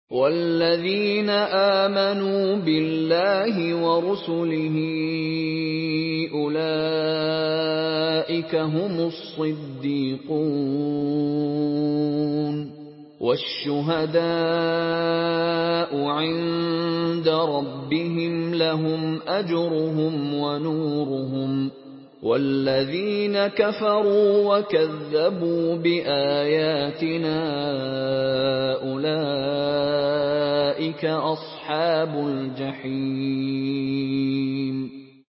وَالَّذِينَ آمَنُوا بِاللَّهِ وَرُسُلِهِ أُولَٰئِكَ هُمُ الصِّدِّيقُونَ ۖ وَالشُّهَدَاءُ عِندَ رَبِّهِمْ لَهُمْ أَجْرُهُمْ وَنُورُهُمْ ۖ وَالَّذِينَ كَفَرُوا وَكَذَّبُوا بِآيَاتِنَا أُولَٰئِكَ أَصْحَابُ الْجَحِيمِ